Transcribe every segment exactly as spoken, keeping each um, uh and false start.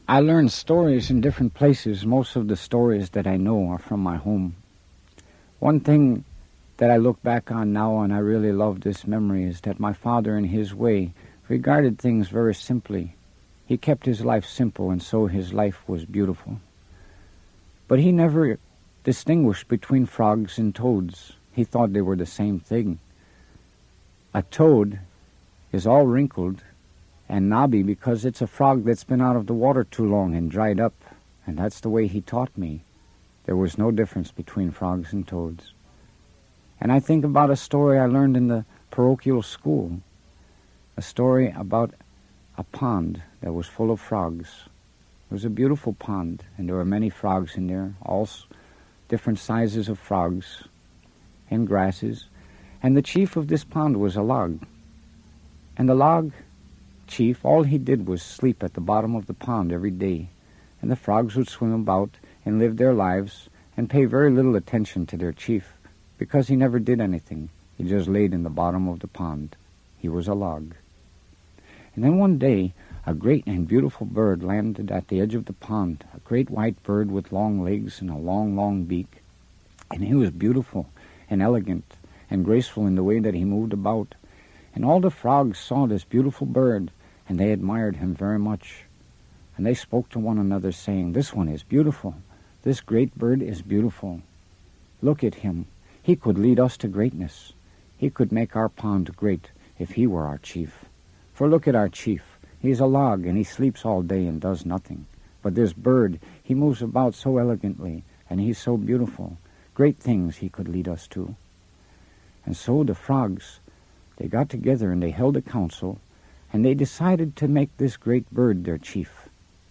I learned stories in different places. Most of the stories that I know are from my home. One thing that I look back on now and I really love this memory is that my father, in his way, regarded things very simply. He kept his life simple, and so his life was beautiful. But he never distinguished between frogs and toads. He thought they were the same thing. A toad is all wrinkled and knobby because it's a frog that's been out of the water too long and dried up, and that's the way he taught me. There was no difference between frogs and toads. And I think about a story I learned in the parochial school, a story about a pond that was full of frogs. It was a beautiful pond, and there were many frogs in there, all different sizes of frogs and grasses, and the chief of this pond was a log. And the log chief, all he did was sleep at the bottom of the pond every day, and the frogs would swim about and live their lives and pay very little attention to their chief, because he never did anything. He just laid in the bottom of the pond. He was a log. And then one day, a great and beautiful bird landed at the edge of the pond, a great white bird with long legs and a long, long beak. And he was beautiful and elegant and graceful in the way that he moved about. And all the frogs saw this beautiful bird, and they admired him very much. And they spoke to one another, saying, "This one is beautiful. This great bird is beautiful. Look at him. He could lead us to greatness. He could make our pond great if he were our chief. For look at our chief. He's a log, and he sleeps all day and does nothing. But this bird, he moves about so elegantly, and he's so beautiful. Great things he could lead us to." And so the frogs, they got together and they held a council, and they decided to make this great bird their chief.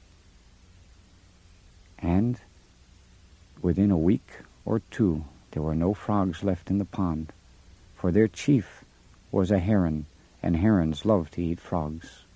And within a week or two, there were no frogs left in the pond, for their chief was a heron, and herons love to eat frogs.